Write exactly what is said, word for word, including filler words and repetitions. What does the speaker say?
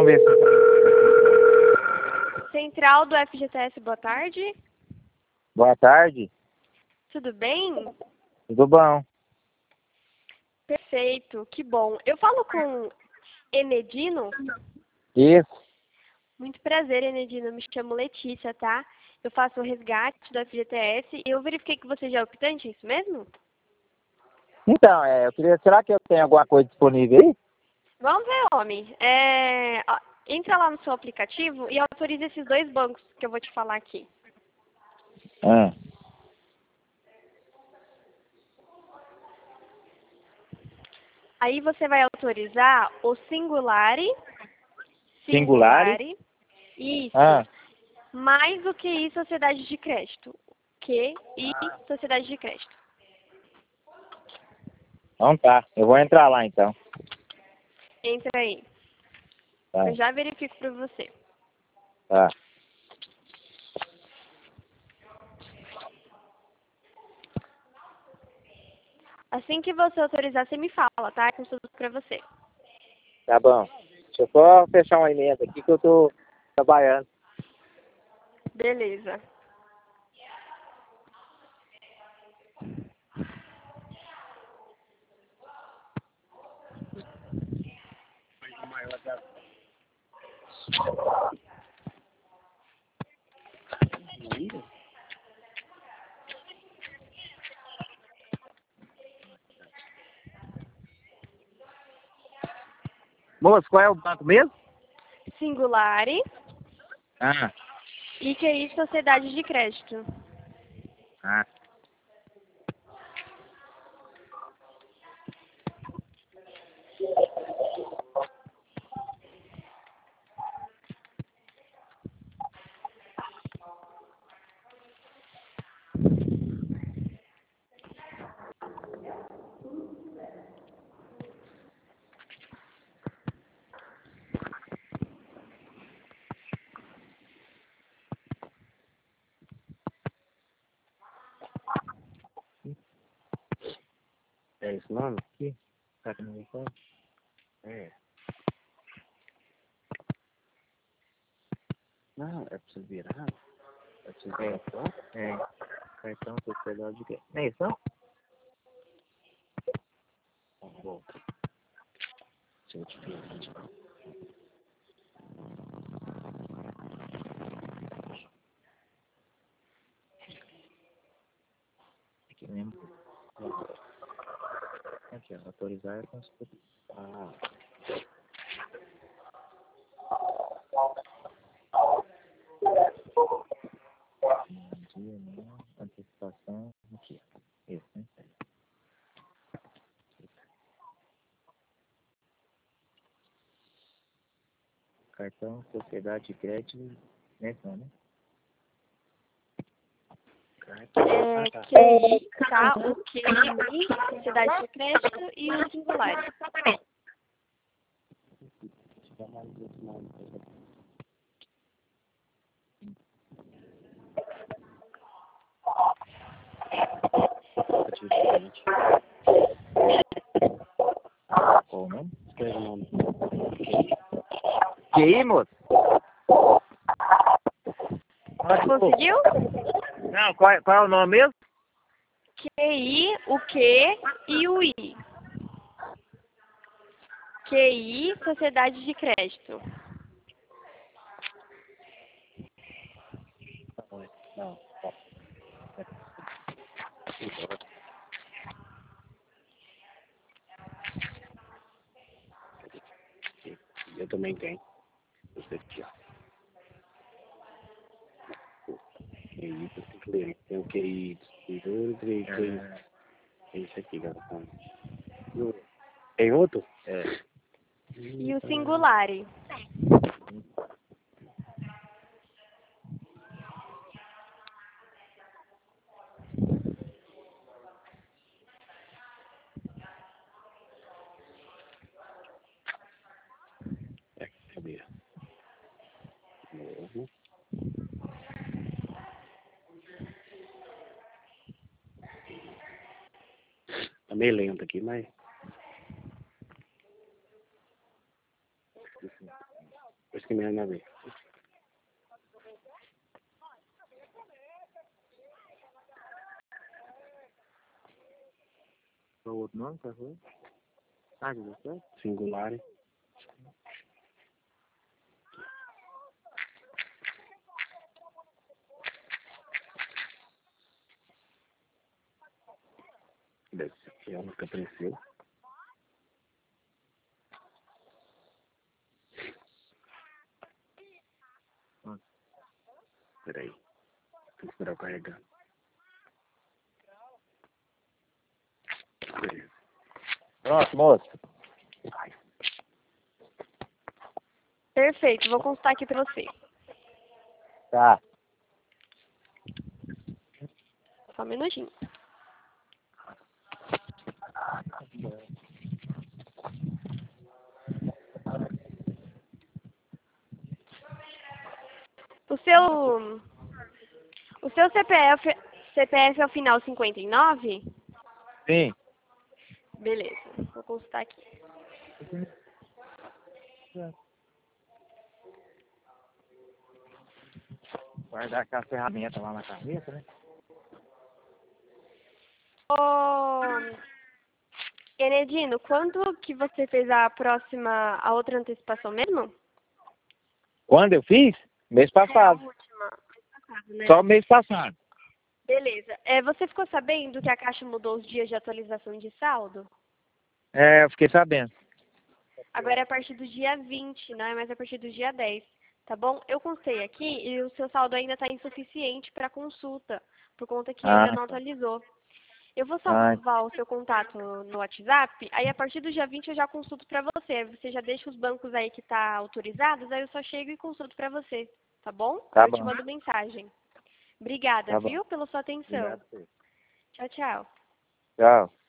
Vamos ver se... Central do F G T S, boa tarde. Boa tarde. Tudo bem? Tudo bom? Perfeito, que bom. Eu falo com Enedino? Isso. Muito prazer, Enedino. Me chamo Letícia, tá? Eu faço o resgate do F G T S e eu verifiquei que você já é optante, é isso mesmo? Então, é, eu queria... Será que eu tenho alguma coisa disponível aí? Vamos ver, homem. É, ó, entra lá no seu aplicativo e autoriza esses dois bancos que eu vou te falar aqui. Ah. Aí você vai autorizar o Singulari. Singulari? Singulari. Isso. Ah. Mais o Q I Sociedade de Crédito. Q I Sociedade de Crédito. Então tá. Eu vou entrar lá, então. Entra aí. Tá. Eu já verifico para você. Tá. Assim que você autorizar, você me fala, tá? Com tudo para você. Tá bom. Deixa eu só fechar uma emenda aqui que eu tô trabalhando. Beleza. Moço, qual é o banco mesmo? Singulari Ah. e Q I Sociedade de Crédito. Ah. É esse nome aqui? Tá aqui no meu fone? É. Não, é pra você virar. É pra você virar só? É. Cartão Sociedade de Crédito. Não é isso, não? Tá bom. Deixa eu te ver. Aqui mesmo. Aqui, ó. Autorizar é com... Ah. Dia, né? Antecipação. Aqui. Isso, né? Cartão, Sociedade de Crédito. Nesse não, né? Cartão. É, Ah, tá. Q I, tá? O Q I, Sociedade de Crédito e o Singulari. Deixa eu dar mais esse nome. Diferente. Qual o nome? Escreve o nome. Que aí, moço? Conseguiu? Não, qual é, qual é o nome mesmo? Q I, o Q e o I. Q I, Sociedade de Crédito. Não. Eu também tenho. Esse aqui, ó. Q I, tem o Q I distribuidor, tem o Q I. É esse aqui, galera. Tem outro? É. E o Singulari. É, cadê? Novo. Tá meio lento aqui, mas... que mais na vez. Qual o outro nome, qual foi? Ah, que você? Singular. Deve ser que ela nunca apareceu. Peraí. Tem que esperar eu carregar. Beleza. Pronto, moço. Vai. Perfeito, vou consultar aqui pra você. Tá. Só um minutinho. O seu... O seu C P F, C P F é o final cinquenta e nove? Sim. Beleza, vou consultar aqui. Guardar aquela ferramenta lá na carreta, né? Ô, Enedino, quando que você fez a próxima, a outra antecipação mesmo? Quando eu fiz? Mês É a passado. última. Mês passado, né? Só mês passado. Beleza. É, você ficou sabendo que a Caixa mudou os dias de atualização de saldo? É, eu fiquei sabendo. Agora é a partir do dia vinte, não é mais a partir do dia dez. Tá bom? Eu constei aqui e o seu saldo ainda está insuficiente para consulta, por conta que Ah, ainda não atualizou. Eu vou ah, salvar o seu contato no WhatsApp, aí a partir do dia vinte eu já consulto para você. Aí você já deixa os bancos aí que tá autorizados, aí eu só chego e consulto para você, tá bom? tá Eu te bom. mando mensagem. Obrigada, Tá bom. viu, pela sua atenção. Obrigado. Tchau, tchau. Tchau.